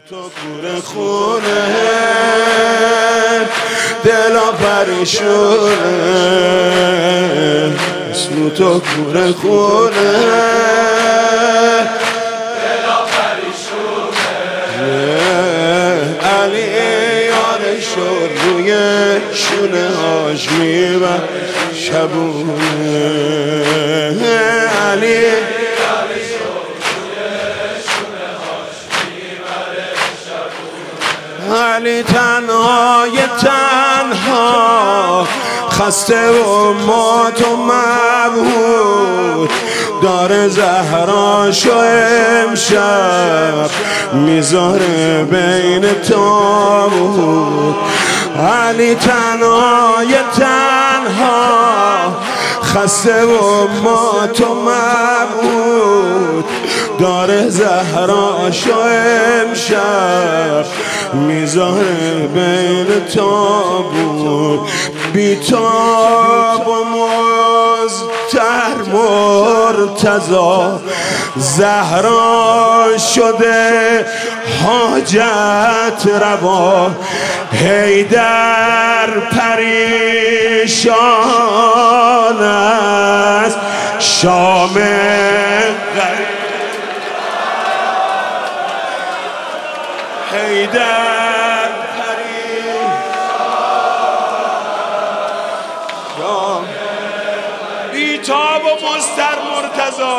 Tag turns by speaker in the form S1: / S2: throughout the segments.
S1: تو کوره خونه دلا پریشونه اسم تو کوره خونه دلا پریشونه علی یارش روی شونه هاش میبر شبونه علی علی تنهای تنها خسته و مات و مبهوت داره زهراشو امشب میذاره بین تابوت علی تنهای تنها خسته و مات و مبهوت داره زهراشو امشب میذاره بین تابوت بیتاب و مزتر مرتضا زهرا شده حاجت روا حیدر پریشان است شام غریب حیدر پریشان بیتاب و مضطر مرتضا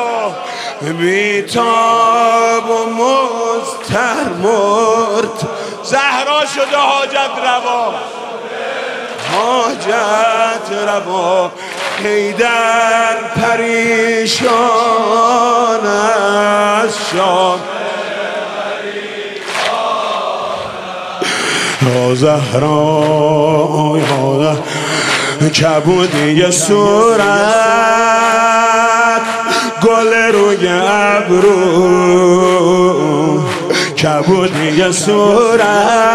S1: بیتاب و مضطر زهرا شده حاجت روا حاجت روا حیدر پریشان از شام یا زهرا یا کبودی صورت گل روی ابرو کبودی صورت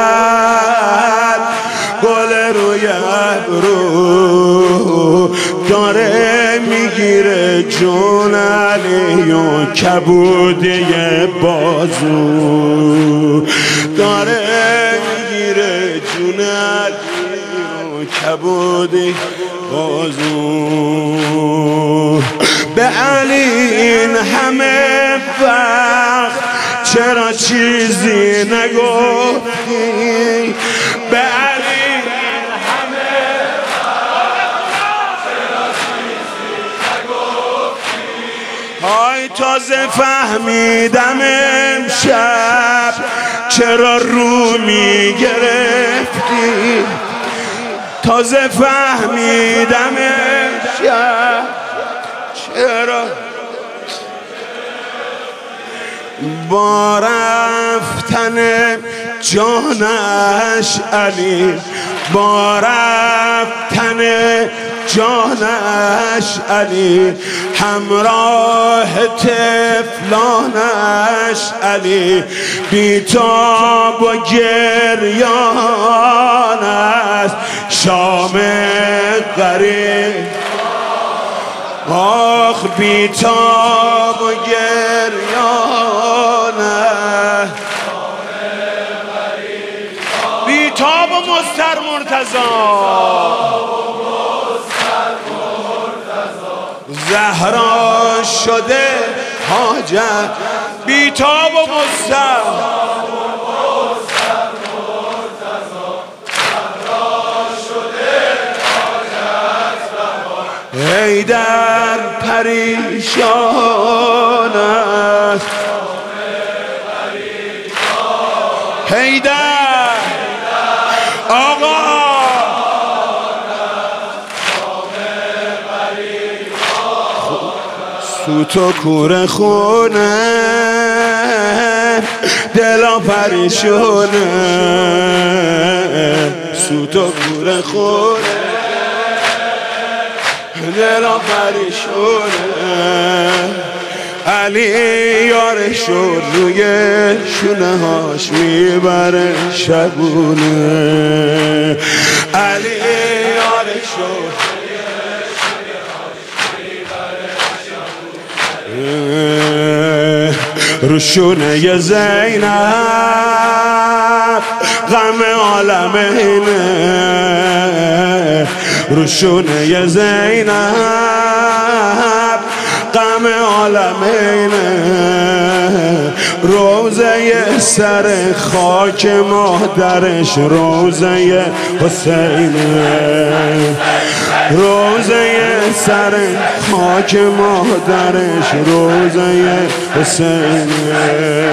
S1: گل روی ابرو داره میگیره جون علی و کبودی بازو داره میگیره جون علی و کبودی بازو به علی این همه وقت چرا چیزی نگفتی به علی این همه وقت چرا چیزی نگفتی های تازه فهمیدم امشب چرا رو میگرفتی تازه فهمیدم امشب چرا با رفتن جانش علی با رفتن جانش علی همراه طفلانش علی بیتاب و گریان است شام غریب آخ بیتاب و گریان است بیتاب و مضطر مرتضا زهرا شده حاجت بیتاب و مضطر حیدر پریشان است حیدر آقا سوت و کوره خونه دلا پریشونه سوت و کوره خونه دلا پریشونه علی یارشو روی شونه هاش میبره شبونه علی یارشو روی شونه زینب غم عالمینه روشونه زینب غم عالمینه روزه سر خاک مادرش روزه حسینه روزه سر خاک مادرش روزه حسینه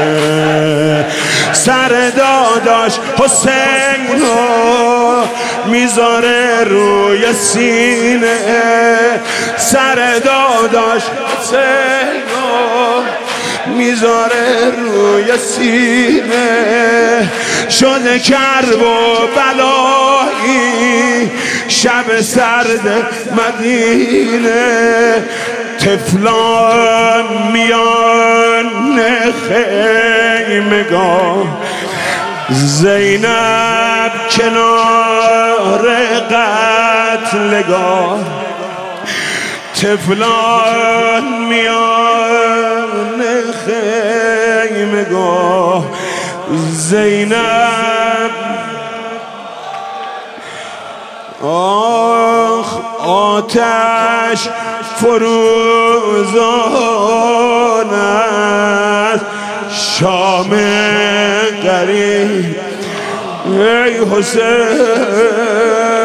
S1: سر داداش حسین رو میذاره روی سینه سر داداش حسین رو میذاره روی سینه شده کرب و بلایی شب سرد مدینه طفلان میان خیمگاه زینب کنار قتلگاه طفلان میان خیمگاه زینب آخ آتش فروزان است شام غریب ای حسین